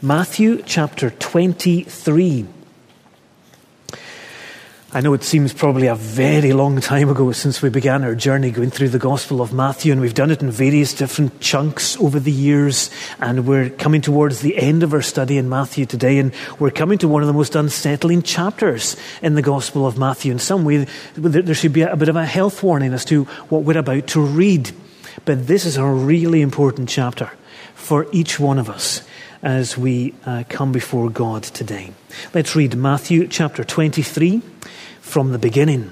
Matthew chapter 23. I know it seems probably a very long time ago since we began our journey going through the Gospel of Matthew, and we've done it in various different chunks over the years, and we're coming towards the end of our study in Matthew today, and we're coming to one of the most unsettling chapters in the Gospel of Matthew. In some way, there should be a bit of a health warning as to what we're about to read. But this is a really important chapter for each one of us as we come before God today. Let's read Matthew chapter 23 from the beginning.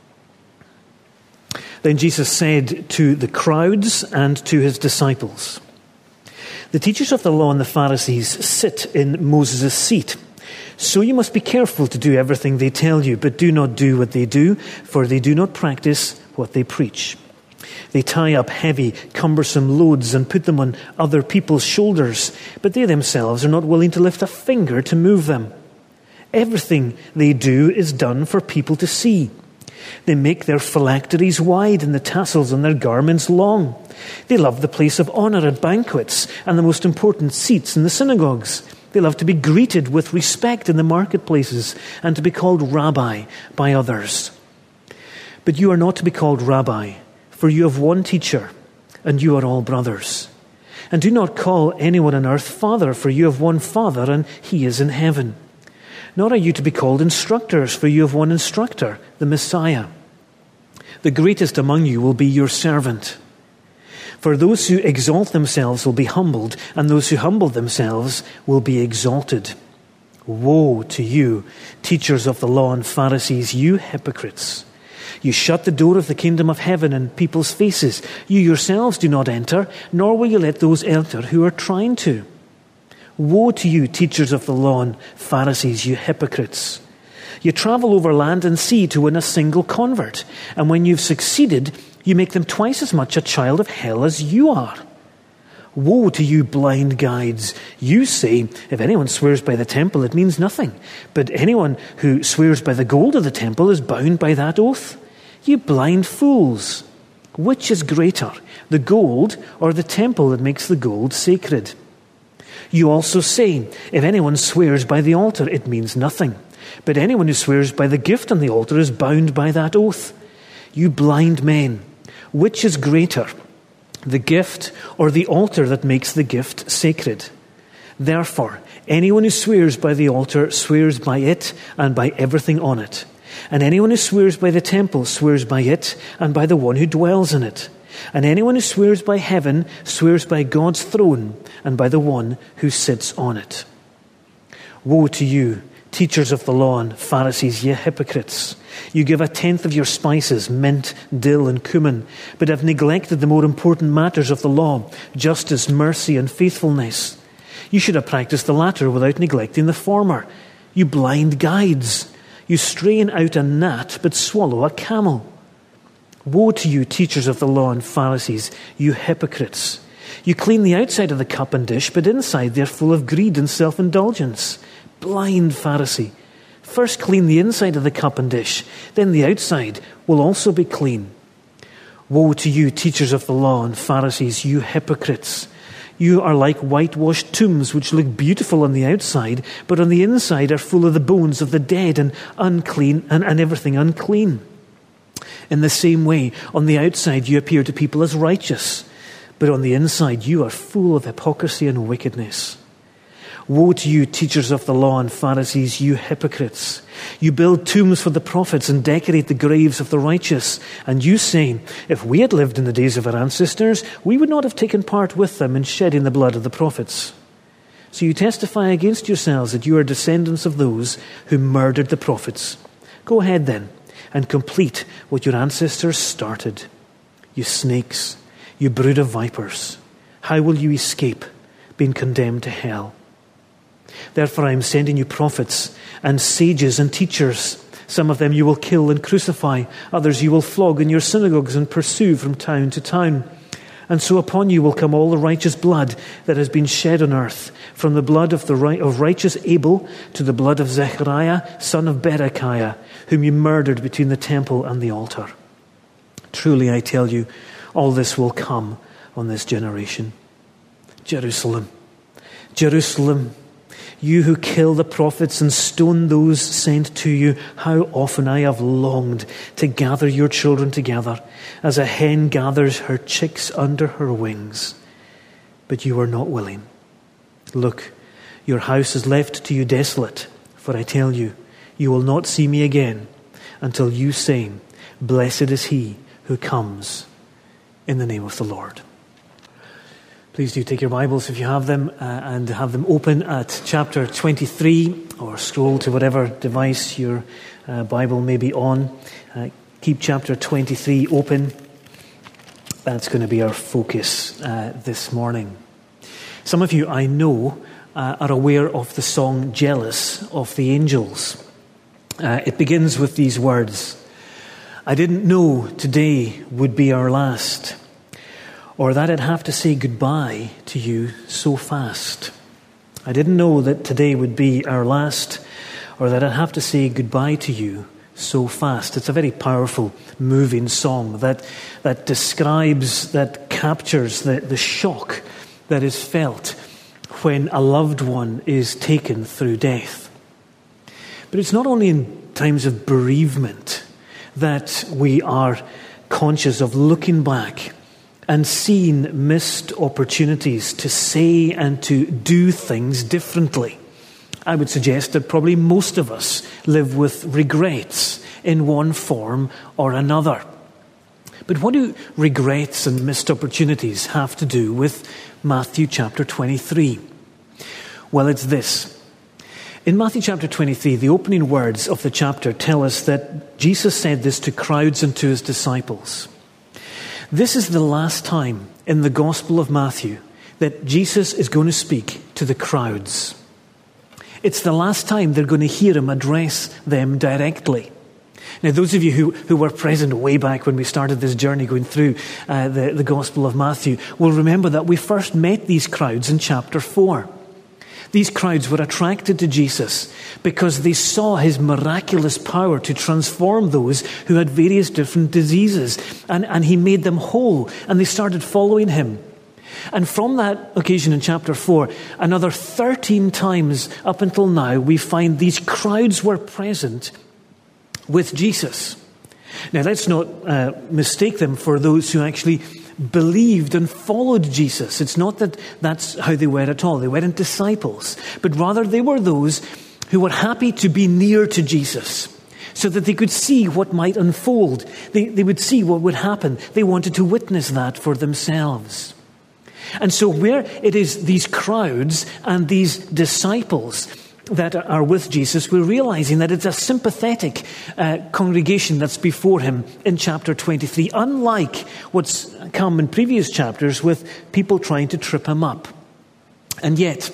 Then Jesus said to the crowds and to his disciples, "The teachers of the law and the Pharisees sit in Moses' seat. So you must be careful to do everything they tell you, but do not do what they do, for they do not practice what they preach. They tie up heavy, cumbersome loads and put them on other people's shoulders, but they themselves are not willing to lift a finger to move them. Everything they do is done for people to see. They make their phylacteries wide and the tassels on their garments long. They love the place of honor at banquets and the most important seats in the synagogues. They love to be greeted with respect in the marketplaces and to be called rabbi by others. But you are not to be called rabbi, for you have one teacher, and you are all brothers. And do not call anyone on earth father, for you have one Father, and he is in heaven. Nor are you to be called instructors, for you have one instructor, the Messiah. The greatest among you will be your servant. For those who exalt themselves will be humbled, and those who humble themselves will be exalted. Woe to you, teachers of the law and Pharisees, you hypocrites! You shut the door of the kingdom of heaven in people's faces. You yourselves do not enter, nor will you let those enter who are trying to. Woe to you, teachers of the law and Pharisees, you hypocrites! You travel over land and sea to win a single convert, and when you've succeeded, you make them twice as much a child of hell as you are. Woe to you, blind guides! You say, if anyone swears by the temple, it means nothing, but anyone who swears by the gold of the temple is bound by that oath. You blind fools! Which is greater, the gold or the temple that makes the gold sacred? You also say, if anyone swears by the altar, it means nothing. But anyone who swears by the gift on the altar is bound by that oath. You blind men, which is greater, the gift or the altar that makes the gift sacred? Therefore, anyone who swears by the altar swears by it and by everything on it. And anyone who swears by the temple swears by it and by the one who dwells in it. And anyone who swears by heaven swears by God's throne and by the one who sits on it. Woe to you, teachers of the law and Pharisees, ye hypocrites! You give 1/10 of your spices, mint, dill, and cumin, but have neglected the more important matters of the law, justice, mercy, and faithfulness. You should have practiced the latter without neglecting the former. You blind guides! You strain out a gnat, but swallow a camel. Woe to you, teachers of the law and Pharisees, you hypocrites! You clean the outside of the cup and dish, but inside they're full of greed and self-indulgence. Blind Pharisee! First clean the inside of the cup and dish, then the outside will also be clean. Woe to you, teachers of the law and Pharisees, you hypocrites! You are like whitewashed tombs which look beautiful on the outside, but on the inside are full of the bones of the dead and unclean and everything unclean. In the same way, on the outside you appear to people as righteous, but on the inside you are full of hypocrisy and wickedness. Woe to you, teachers of the law and Pharisees, you hypocrites! You build tombs for the prophets and decorate the graves of the righteous. And you say, if we had lived in the days of our ancestors, we would not have taken part with them in shedding the blood of the prophets. So you testify against yourselves that you are descendants of those who murdered the prophets. Go ahead then and complete what your ancestors started. You snakes, you brood of vipers, how will you escape being condemned to hell? Therefore I am sending you prophets and sages and teachers. Some of them you will kill and crucify. Others you will flog in your synagogues and pursue from town to town. And so upon you will come all the righteous blood that has been shed on earth, from the blood of righteous Abel to the blood of Zechariah, son of Berechiah, whom you murdered between the temple and the altar. Truly I tell you, all this will come on this generation. Jerusalem, Jerusalem, You who kill the prophets and stone those sent to you, how often I have longed to gather your children together, as a hen gathers her chicks under her wings. But you are not willing. Look, your house is left to you desolate, for I tell you, you will not see me again until you say, Blessed is he who comes in the name of the Lord. Please do take your Bibles if you have them and have them open at chapter 23, or scroll to whatever device your Bible may be on. Keep chapter 23 open. That's going to be our focus this morning. Some of you, I know, are aware of the song Jealous of the Angels. It begins with these words: I didn't know today would be our last, or that I'd have to say goodbye to you so fast. I didn't know that today would be our last, or that I'd have to say goodbye to you so fast. It's a very powerful, moving song that describes, that captures the shock that is felt when a loved one is taken through death. But it's not only in times of bereavement that we are conscious of looking back and seeing missed opportunities to say and to do things differently. I would suggest that probably most of us live with regrets in one form or another. But what do regrets and missed opportunities have to do with Matthew chapter 23? Well, it's this. In Matthew chapter 23, the opening words of the chapter tell us that Jesus said this to crowds and to his disciples. This is the last time in the Gospel of Matthew that Jesus is going to speak to the crowds. It's the last time they're going to hear him address them directly. Now, those of you who were present way back when we started this journey going through the Gospel of Matthew will remember that we first met these crowds in chapter 4. These crowds were attracted to Jesus because they saw his miraculous power to transform those who had various different diseases. And he made them whole, and they started following him. And from that occasion in chapter 4, another 13 times up until now, we find these crowds were present with Jesus. Now, let's not mistake them for those who actually believed and followed Jesus. It's not that that's how they were at all. They weren't disciples, but rather they were those who were happy to be near to Jesus so that they could see what might unfold. They would see what would happen. They wanted to witness that for themselves. And so where it is these crowds and these disciples that are with Jesus, we're realizing that it's a sympathetic congregation that's before him in chapter 23, unlike what's come in previous chapters with people trying to trip him up. And yet,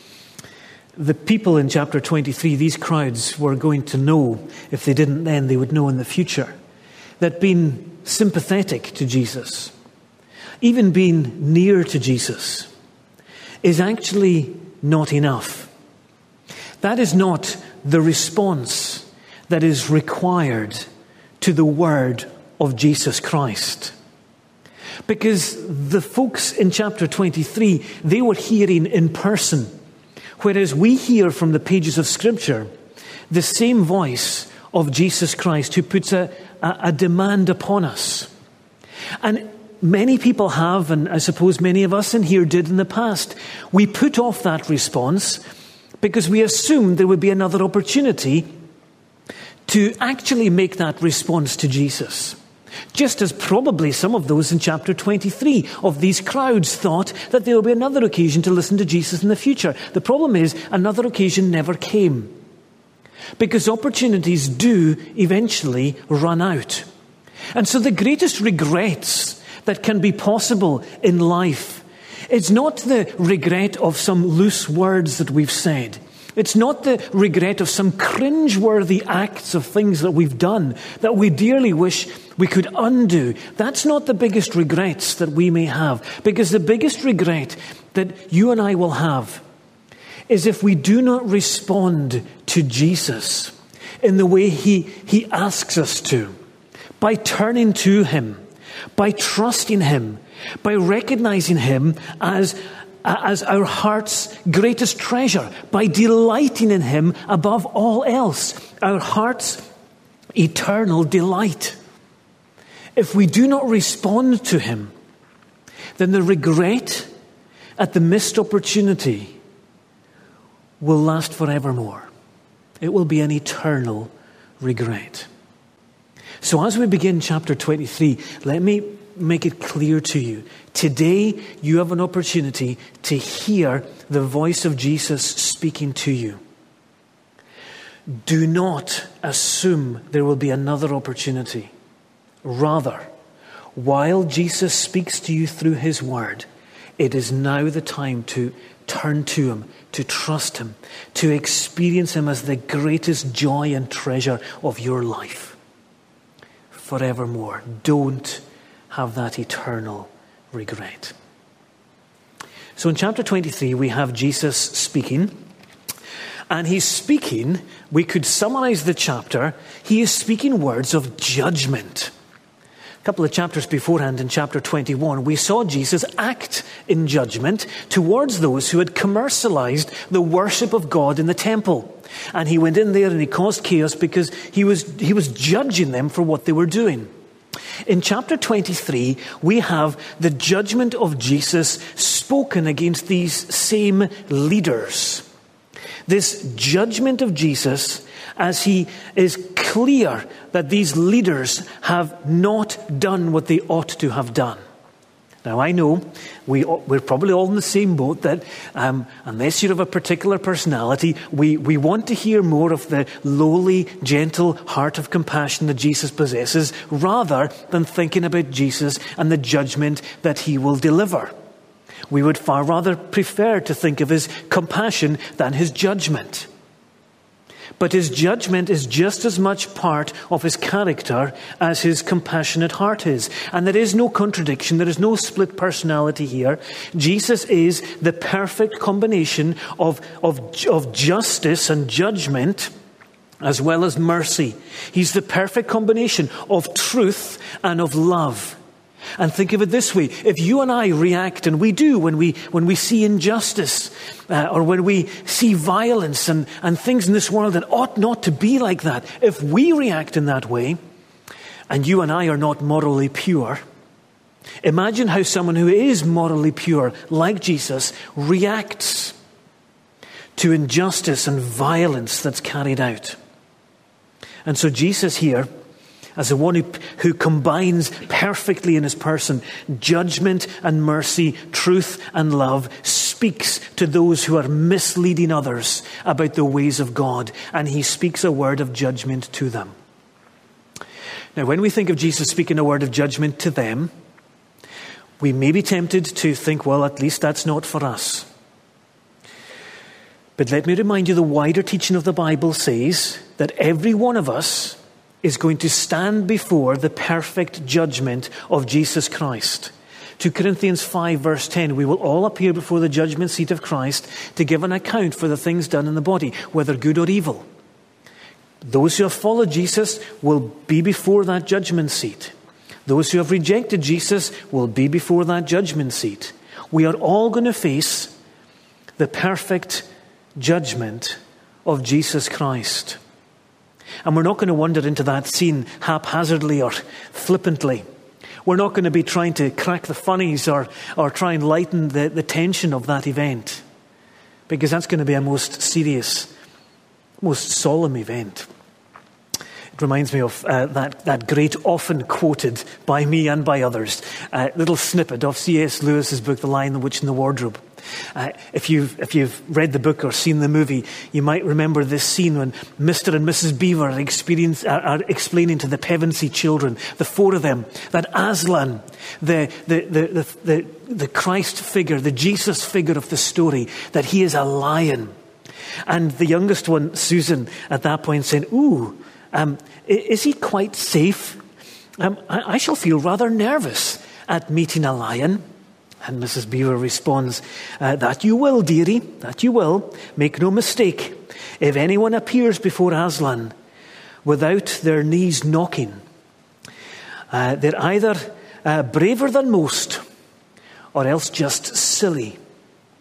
the people in chapter 23, these crowds were going to know, if they didn't then, they would know in the future, that being sympathetic to Jesus, even being near to Jesus, is actually not enough. That is not the response that is required to the word of Jesus Christ. Because the folks in chapter 23, they were hearing in person, whereas we hear from the pages of Scripture the same voice of Jesus Christ who puts a demand upon us. And many people have, and I suppose many of us in here did in the past, we put off that response because we assumed there would be another opportunity to actually make that response to Jesus. Just as probably some of those in chapter 23 of these crowds thought that there will be another occasion to listen to Jesus in the future. The problem is, another occasion never came. Because opportunities do eventually run out. And so the greatest regrets that can be possible in life, it's not the regret of some loose words that we've said. It's not the regret of some cringeworthy acts of things that we've done that we dearly wish we could undo. That's not the biggest regrets that we may have. Because the biggest regret that you and I will have is if we do not respond to Jesus in the way he asks us to, by turning to him, by trusting him, by recognizing him as as our heart's greatest treasure, by delighting in him above all else, our heart's eternal delight. If we do not respond to him, then the regret at the missed opportunity will last forevermore. It will be an eternal regret. So as we begin chapter 23, let me make it clear to you. Today, you have an opportunity to hear the voice of Jesus speaking to you. Do not assume there will be another opportunity. Rather, while Jesus speaks to you through his word, it is now the time to turn to him, to trust him, to experience him as the greatest joy and treasure of your life forevermore. Don't have that eternal regret. So in chapter 23, we have Jesus speaking. And he's speaking, we could summarize the chapter, he is speaking words of judgment. A couple of chapters beforehand, in chapter 21, we saw Jesus act in judgment towards those who had commercialized the worship of God in the temple. And he went in there and he caused chaos because he was judging them for what they were doing. In chapter 23, we have the judgment of Jesus spoken against these same leaders. This judgment of Jesus, as he is clear that these leaders have not done what they ought to have done. Now I know we're probably all in the same boat that unless you're of a particular personality, we want to hear more of the lowly, gentle heart of compassion that Jesus possesses, rather than thinking about Jesus and the judgment that he will deliver. We would far rather prefer to think of his compassion than his judgment. But his judgment is just as much part of his character as his compassionate heart is. And there is no contradiction, there is no split personality here. Jesus is the perfect combination of justice and judgment as well as mercy. He's the perfect combination of truth and of love. And think of it this way: if you and I react, and we do when we see injustice or when we see violence and things in this world that ought not to be like that, if we react in that way, and you and I are not morally pure, imagine how someone who is morally pure, like Jesus, reacts to injustice and violence that's carried out. And so Jesus here, as the one who combines perfectly in his person judgment and mercy, truth and love, speaks to those who are misleading others about the ways of God, and he speaks a word of judgment to them. Now, when we think of Jesus speaking a word of judgment to them, we may be tempted to think, well, at least that's not for us. But let me remind you, the wider teaching of the Bible says that every one of us is going to stand before the perfect judgment of Jesus Christ. 2 Corinthians 5 verse 10, we will all appear before the judgment seat of Christ to give an account for the things done in the body, whether good or evil. Those who have followed Jesus will be before that judgment seat. Those who have rejected Jesus will be before that judgment seat. We are all going to face the perfect judgment of Jesus Christ. And we're not going to wander into that scene haphazardly or flippantly. We're not going to be trying to crack the funnies or try and lighten the tension of that event, because that's going to be a most serious, most solemn event. It reminds me of that great, often quoted by me and by others, little snippet of C.S. Lewis's book, The Lion, the Witch and the Wardrobe. If you've read the book or seen the movie, you might remember this scene when Mr. and Mrs. Beaver are explaining to the Pevensey children, the four of them, that Aslan, the Christ figure, the Jesus figure of the story, that he is a lion. And the youngest one, Susan, at that point saying, is he quite safe? I shall feel rather nervous at meeting a lion. And Mrs. Beaver responds, that you will, dearie, that you will. Make no mistake. If anyone appears before Aslan without their knees knocking, they're either braver than most or else just silly.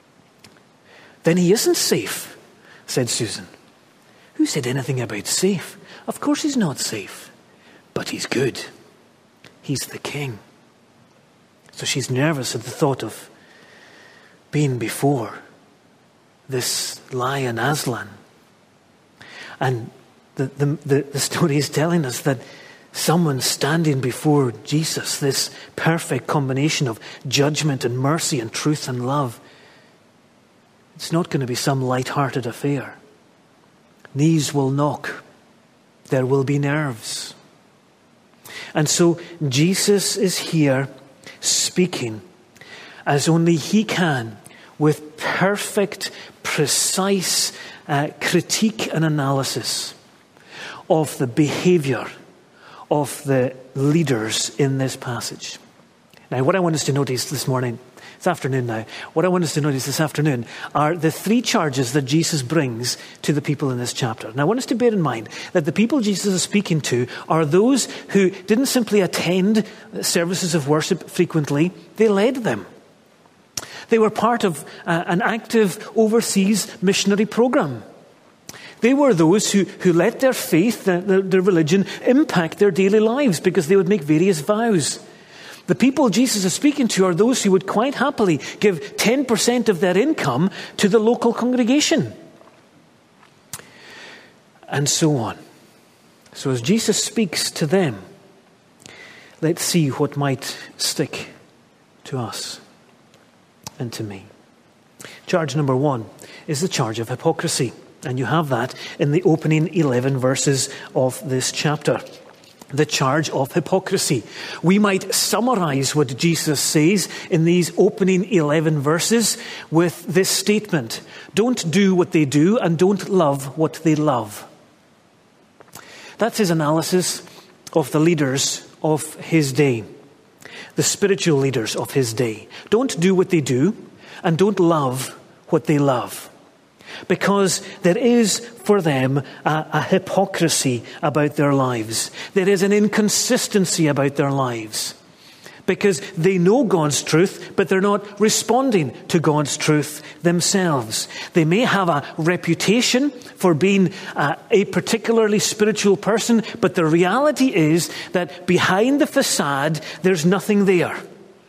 then he isn't safe, said Susan. Who said anything about safe? Of course he's not safe, but he's good. He's the king. So she's nervous at the thought of being before this lion Aslan. And the story is telling us that someone standing before Jesus, this perfect combination of judgment and mercy and truth and love, it's not going to be some light-hearted affair. Knees will knock. There will be nerves. And so Jesus is here speaking as only he can, with perfect, precise critique and analysis of the behavior of the leaders in this passage. Now, what I want us to notice this morning, it's afternoon now, what I want us to notice this afternoon are the three charges that Jesus brings to the people in this chapter. Now, I want us to bear in mind that the people Jesus is speaking to are those who didn't simply attend services of worship frequently, they led them. They were part of an active overseas missionary program. They were those who let their faith, their religion, impact their daily lives because they would make various vows. The people Jesus is speaking to are those who would quite happily give 10% of their income to the local congregation. And so on. So as Jesus speaks to them, let's see what might stick to us and to me. Charge number 1 is the charge of hypocrisy. And you have that in the opening 11 verses of this chapter. The charge of hypocrisy. We might summarize what Jesus says in these opening 11 verses with this statement: don't do what they do and don't love what they love. That's his analysis of the leaders of his day, the spiritual leaders of his day. Don't do what they do and don't love what they love. Because there is for them a hypocrisy about their lives. There is an inconsistency about their lives. Because they know God's truth, but they're not responding to God's truth themselves. They may have a reputation for being a particularly spiritual person, but the reality is that behind the facade, there's nothing there.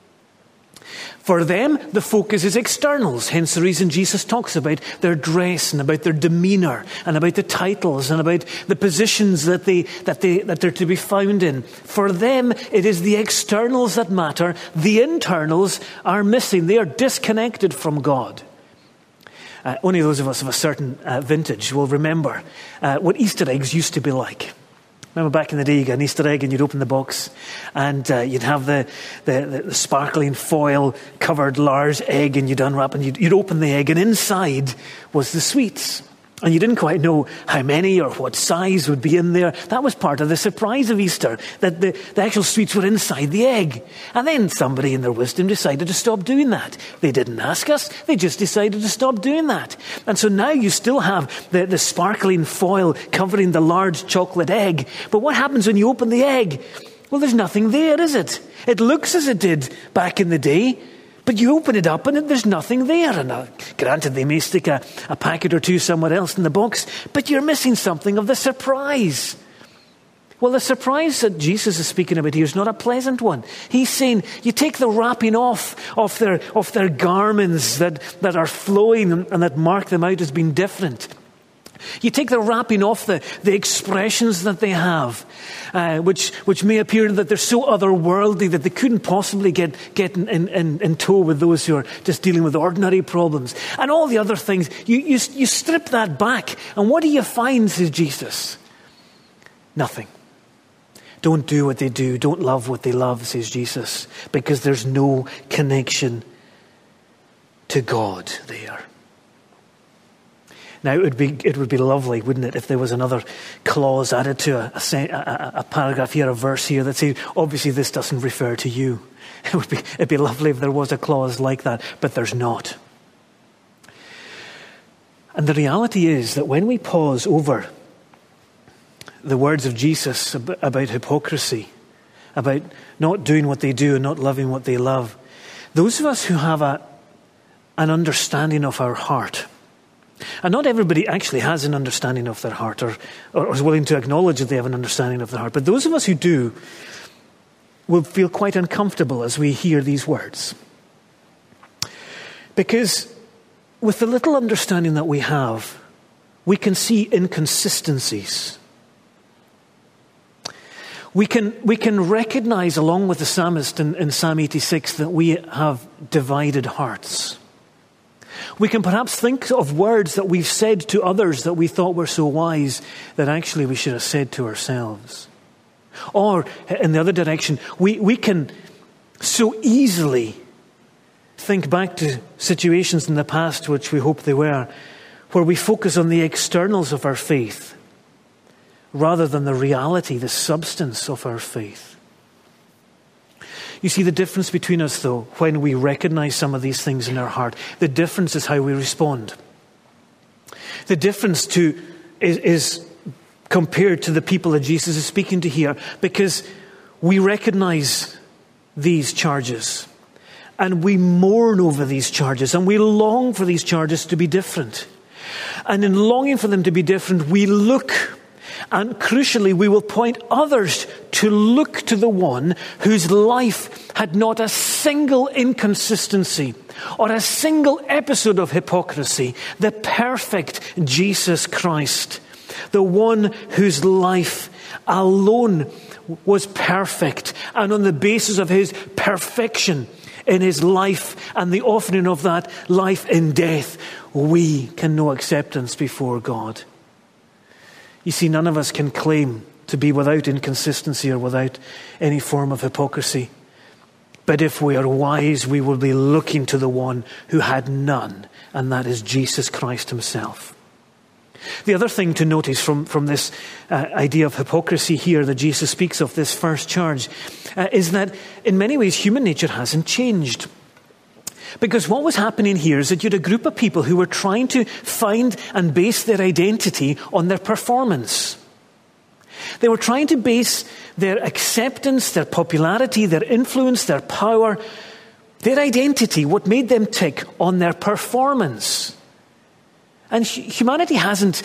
For them, the focus is externals, hence the reason Jesus talks about their dress and about their demeanor and about the titles and about the positions that they're to be found in. For them, it is the externals that matter. The internals are missing. They are disconnected from God. Only those of us of a certain vintage will remember what Easter eggs used to be like. Remember back in the day, you got an Easter egg and you'd open the box and you'd have the sparkling foil covered large egg and you'd unwrap and you'd open the egg and inside was the sweets. And you didn't quite know how many or what size would be in there. That was part of the surprise of Easter, that the actual sweets were inside the egg. And then somebody in their wisdom decided to stop doing that. They didn't ask us, they just decided to stop doing that. And so now you still have the sparkling foil covering the large chocolate egg. But what happens when you open the egg? Well, there's nothing there, is it? It looks as it did back in the day. But you open it up and there's nothing there. And granted, they may stick a packet or two somewhere else in the box, but you're missing something of the surprise. Well, the surprise that Jesus is speaking about here is not a pleasant one. He's saying you take the wrapping off of their garments that are flowing and that mark them out as being different. You take the wrapping off the expressions that they have, which may appear that they're so otherworldly that they couldn't possibly get in tow with those who are just dealing with ordinary problems. And all the other things, you strip that back. And what do you find, says Jesus? Nothing. Don't do what they do. Don't love what they love, says Jesus, because there's no connection to God there. Now, it would be lovely, wouldn't it, if there was another clause added to a paragraph here, a verse here that said, obviously this doesn't refer to you. It'd be lovely if there was a clause like that, but there's not. And the reality is that when we pause over the words of Jesus about hypocrisy, about not doing what they do and not loving what they love, those of us who have an understanding of our heart, And not everybody actually has an understanding of their heart or is willing to acknowledge that they have an understanding of their heart. But those of us who do will feel quite uncomfortable as we hear these words. Because with the little understanding that we have, we can see inconsistencies. We can recognize, along with the psalmist in Psalm 86, that we have divided hearts. We can perhaps think of words that we've said to others that we thought were so wise that actually we should have said to ourselves. Or, in the other direction, we can so easily think back to situations in the past, which we hope they were, where we focus on the externals of our faith rather than the reality, the substance of our faith. You see, the difference between us, though, when we recognize some of these things in our heart, the difference is how we respond. The difference is compared to the people that Jesus is speaking to here, because we recognize these charges and we mourn over these charges and we long for these charges to be different. And in longing for them to be different, we look, and crucially, we will point others to look to the one whose life had not a single inconsistency or a single episode of hypocrisy, the perfect Jesus Christ, the one whose life alone was perfect, and on the basis of his perfection in his life and the offering of that life in death, we can know acceptance before God. You see, none of us can claim to be without inconsistency or without any form of hypocrisy. But if we are wise, we will be looking to the one who had none, and that is Jesus Christ himself. The other thing to notice from this idea of hypocrisy here that Jesus speaks of, this first charge, is that in many ways human nature hasn't changed. Because what was happening here is that you had a group of people who were trying to find and base their identity on their performance. They were trying to base their acceptance, their popularity, their influence, their power, their identity, what made them tick, on their performance. And humanity hasn't,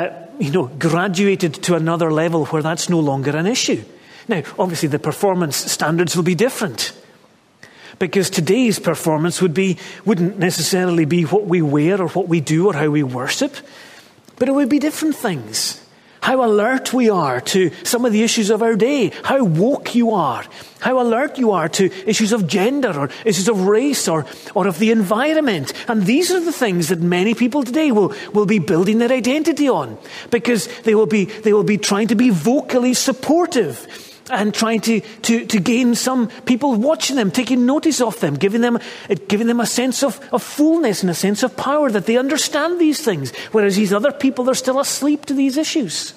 graduated to another level where that's no longer an issue. Now, obviously, the performance standards will be different. Because today's performance wouldn't necessarily be what we wear or what we do or how we worship, but it would be different things. How alert we are to some of the issues of our day, how woke you are, how alert you are to issues of gender or issues of race or of the environment. And these are the things that many people today will be building their identity on, because they will be trying to be vocally supportive and trying to gain some people watching them, taking notice of them, giving them a sense of fullness and a sense of power, that they understand these things, whereas these other people are still asleep to these issues.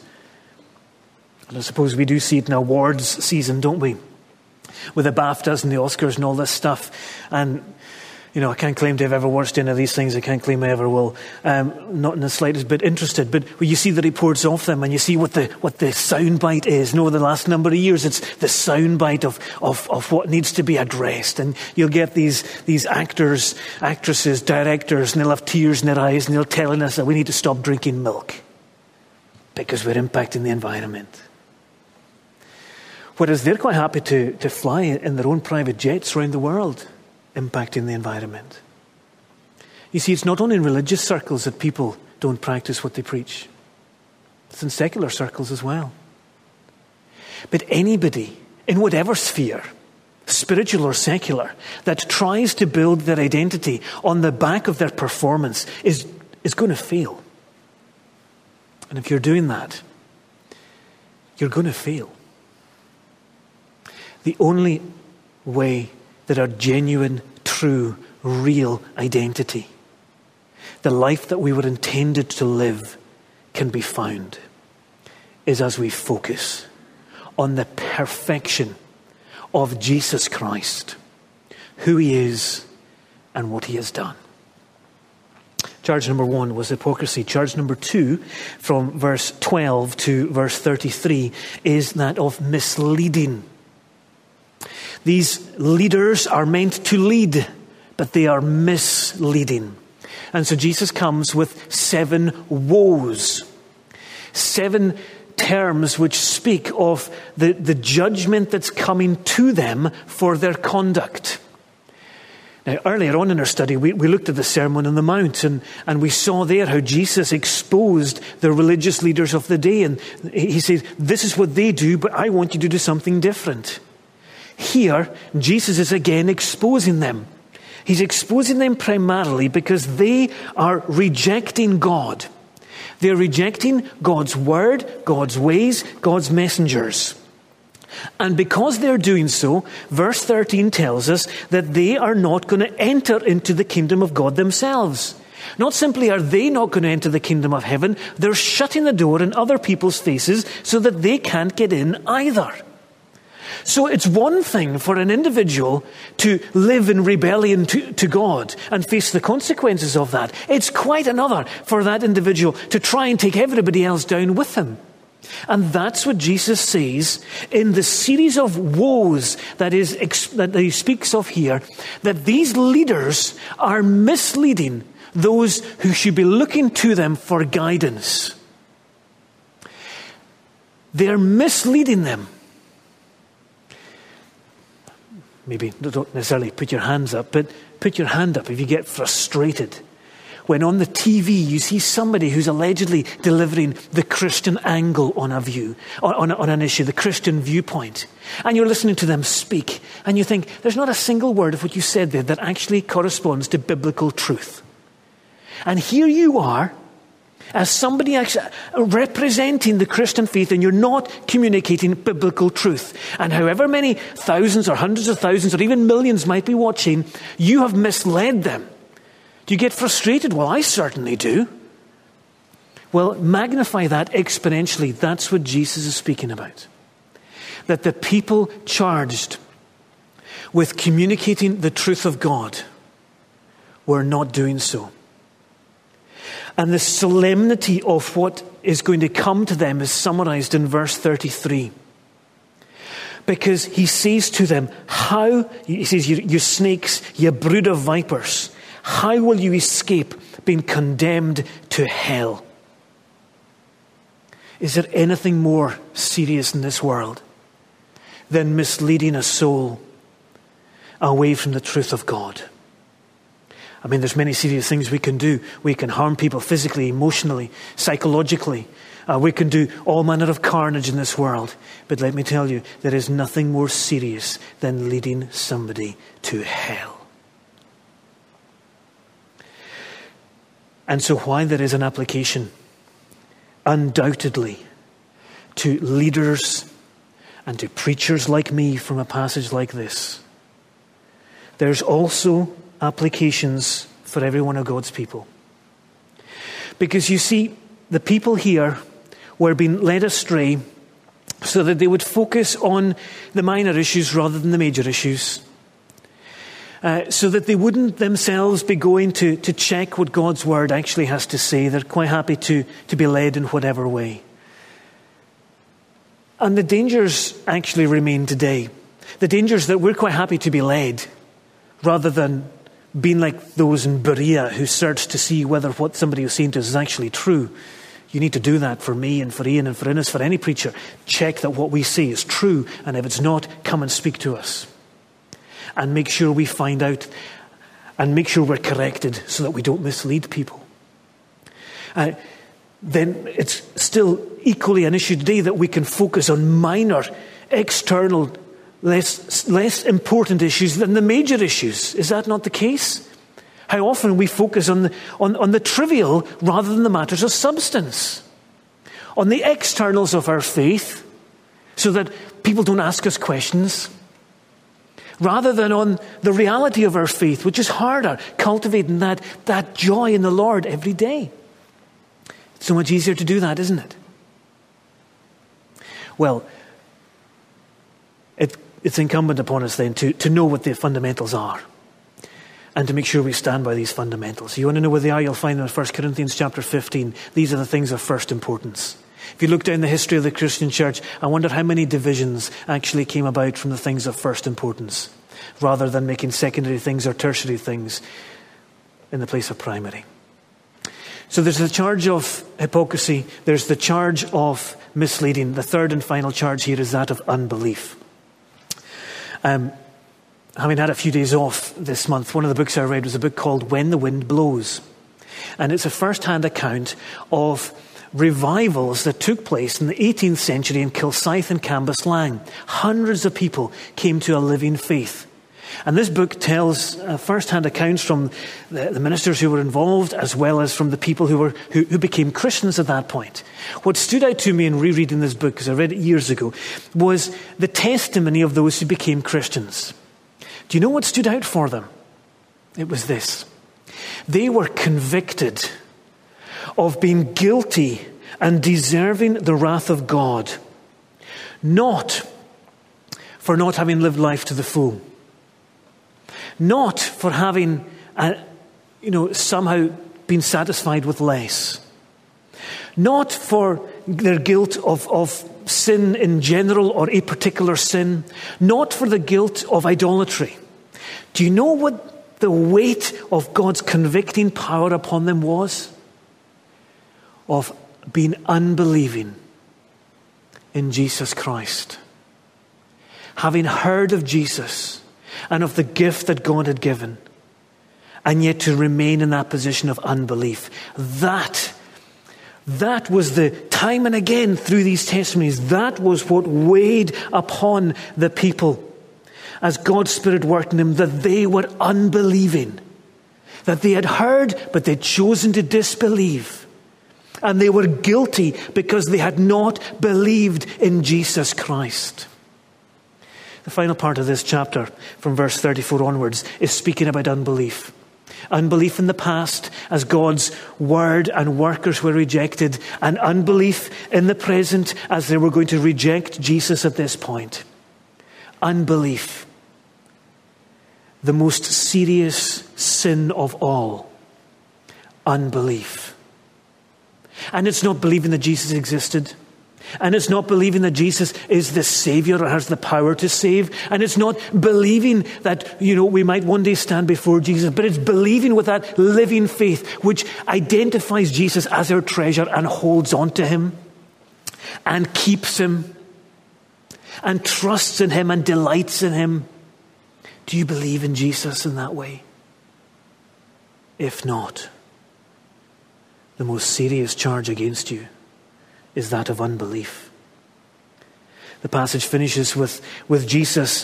And I suppose we do see it in awards season, don't we? With the BAFTAs and the Oscars and all this stuff. And I can't claim to have ever watched any of these things. I can't claim I ever will. Not in the slightest bit interested. But when you see the reports of them and you see what the soundbite is, over the last number of years, it's the soundbite of what needs to be addressed. And you'll get these actors, actresses, directors, and they'll have tears in their eyes and they'll telling us that we need to stop drinking milk because we're impacting the environment. Whereas they're quite happy to fly in their own private jets around the world, impacting the environment. You see, it's not only in religious circles that people don't practice what they preach. It's in secular circles as well. But anybody, in whatever sphere, spiritual or secular, that tries to build their identity on the back of their performance is going to fail. And if you're doing that, you're going to fail. The only way that our genuine, true, real identity, the life that we were intended to live, can be found is as we focus on the perfection of Jesus Christ, who he is and what he has done. Charge number 1 was hypocrisy. Charge number 2, from verse 12 to verse 33, is that of misleading. These leaders are meant to lead, but they are misleading. And so Jesus comes with 7 woes. 7 terms which speak of the judgment that's coming to them for their conduct. Now, earlier on in our study, we looked at the Sermon on the Mount, and we saw there how Jesus exposed the religious leaders of the day. And he said, this is what they do, but I want you to do something different. Here, Jesus is again exposing them. He's exposing them primarily because they are rejecting God. They're rejecting God's word, God's ways, God's messengers. And because they're doing so, verse 13 tells us that they are not going to enter into the kingdom of God themselves. Not simply are they not going to enter the kingdom of heaven, they're shutting the door in other people's faces so that they can't get in either. So it's one thing for an individual to live in rebellion to God and face the consequences of that. It's quite another for that individual to try and take everybody else down with him. And that's what Jesus says in the series of woes that he speaks of here, that these leaders are misleading those who should be looking to them for guidance. They're misleading them. Maybe don't necessarily put your hands up, but put your hand up if you get frustrated when on the TV you see somebody who's allegedly delivering the Christian angle on a view, on an issue, the Christian viewpoint. And you're listening to them speak, and you think, there's not a single word of what you said there that actually corresponds to biblical truth. And here you are, as somebody actually representing the Christian faith, and you're not communicating biblical truth. And however many thousands or hundreds of thousands or even millions might be watching, you have misled them. Do you get frustrated? Well, I certainly do. Well, magnify that exponentially. That's what Jesus is speaking about. That the people charged with communicating the truth of God were not doing so. And the solemnity of what is going to come to them is summarized in verse 33. Because he says to them, he says, you snakes, you brood of vipers, how will you escape being condemned to hell? Is there anything more serious in this world than misleading a soul away from the truth of God? I mean, there's many serious things we can do. We can harm people physically, emotionally, psychologically. We can do all manner of carnage in this world. But let me tell you, there is nothing more serious than leading somebody to hell. And so while there is an application, undoubtedly, to leaders and to preachers like me from a passage like this, there's also applications for every one of God's people. Because you see, the people here were being led astray so that they would focus on the minor issues rather than the major issues. So that they wouldn't themselves be going to check what God's word actually has to say. They're quite happy to be led in whatever way. And the dangers actually remain today. The dangers that we're quite happy to be led rather than being like those in Berea who search to see whether what somebody was saying to us is actually true. You need to do that for me and for Ian and for Innes, for any preacher. Check that what we say is true, and if it's not, come and speak to us. And make sure we find out and make sure we're corrected so that we don't mislead people. Then it's still equally an issue today that we can focus on minor, external, less important issues than the major issues. Is that not the case? How often we focus on the trivial rather than the matters of substance. On the externals of our faith, so that people don't ask us questions. Rather than on the reality of our faith, which is harder, cultivating that joy in the Lord every day. It's so much easier to do that, isn't it? Well, it's incumbent upon us then to know what the fundamentals are and to make sure we stand by these fundamentals. You want to know where they are? You'll find them in 1 Corinthians chapter 15. These are the things of first importance. If you look down the history of the Christian church, I wonder how many divisions actually came about from the things of first importance, rather than making secondary things or tertiary things in the place of primary. So there's the charge of hypocrisy. There's the charge of misleading. The third and final charge here is that of unbelief. Having had a few days off this month, one of the books I read was a book called When the Wind Blows. And it's a first-hand account of revivals that took place in the 18th century in Kilsyth and Cambuslang. Hundreds of people came to a living faith. And this book tells first-hand accounts from the ministers who were involved, as well as from the people who became Christians at that point. What stood out to me in rereading this book, because I read it years ago, was the testimony of those who became Christians. Do you know what stood out for them? It was this. They were convicted of being guilty and deserving the wrath of God, not for not having lived life to the full, not for having, somehow been satisfied with less, not for their guilt of sin in general or a particular sin, not for the guilt of idolatry. Do you know what the weight of God's convicting power upon them was? Of being unbelieving in Jesus Christ. Having heard of Jesus and of the gift that God had given, and yet to remain in that position of unbelief. That was the time and again through these testimonies, that was what weighed upon the people as God's Spirit worked in them, that they were unbelieving, that they had heard but they'd chosen to disbelieve, and they were guilty because they had not believed in Jesus Christ. The final part of this chapter, from verse 34 onwards, is speaking about unbelief. Unbelief in the past as God's word and workers were rejected, and unbelief in the present as they were going to reject Jesus at this point. Unbelief. The most serious sin of all. Unbelief. And it's not believing that Jesus existed. And it's not believing that Jesus is the Savior or has the power to save. And it's not believing that, we might one day stand before Jesus. But it's believing with that living faith which identifies Jesus as our treasure and holds on to him and keeps him and trusts in him and delights in him. Do you believe in Jesus in that way? If not, the most serious charge against you is that of unbelief. The passage finishes with Jesus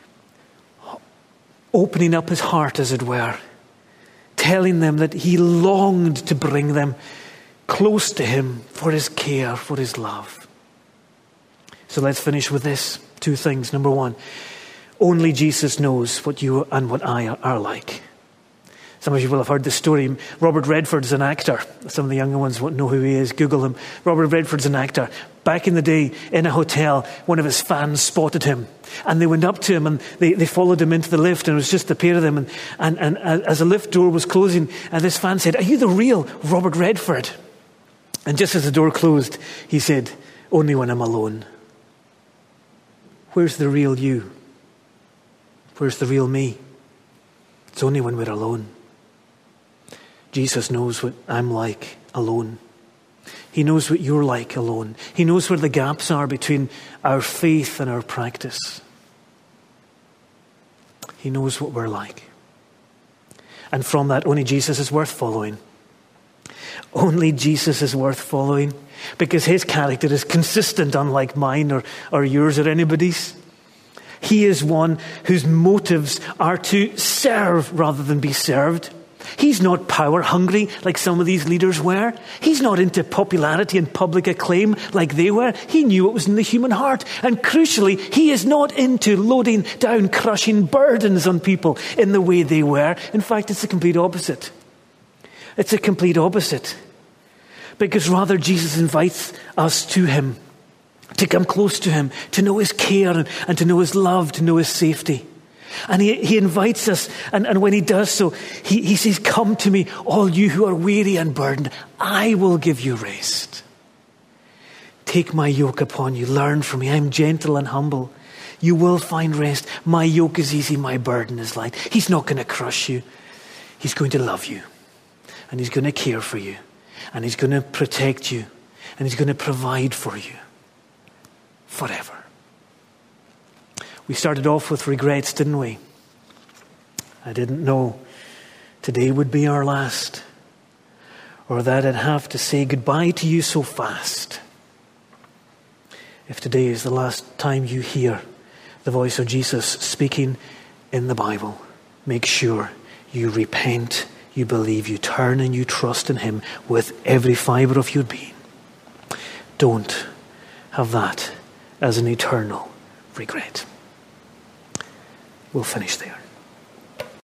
opening up his heart, as it were, telling them that he longed to bring them close to him for his care, for his love. So let's finish with this. Two things. Number one, only Jesus knows what you and what I are like. Some of you will have heard this story. Robert Redford's an actor. Some of the younger ones won't know who he is. Google him. Robert Redford's an actor. Back in the day, in a hotel, one of his fans spotted him. And they went up to him and they followed him into the lift. And it was just the pair of them. And as the lift door was closing, this fan said, "Are you the real Robert Redford?" And just as the door closed, he said, "Only when I'm alone." Where's the real you? Where's the real me? It's only when we're alone. Jesus knows what I'm like alone. He knows what you're like alone. He knows where the gaps are between our faith and our practice. He knows what we're like. And from that, only Jesus is worth following. Only Jesus is worth following because his character is consistent, unlike mine or yours or anybody's. He is one whose motives are to serve rather than be served. He's not power hungry like some of these leaders were. He's not into popularity and public acclaim like they were. He knew what was in the human heart. And crucially, he is not into loading down crushing burdens on people in the way they were. In fact, it's the complete opposite. It's a complete opposite. Because rather Jesus invites us to him, to come close to him, to know his care and to know his love, to know his safety. And he invites us, and when he does so, he says, "Come to me, all you who are weary and burdened. I will give you rest. Take my yoke upon you. Learn from me. I am gentle and humble. You will find rest. My yoke is easy. My burden is light." He's not going to crush you. He's going to love you. And he's going to care for you. and he's going to protect you, and he's going to provide for you forever. We started off with regrets, didn't we? I didn't know today would be our last, or that I'd have to say goodbye to you so fast. If today is the last time you hear the voice of Jesus speaking in the Bible, make sure you repent, you believe, you turn and you trust in him with every fibre of your being. Don't have that as an eternal regret. We'll finish there.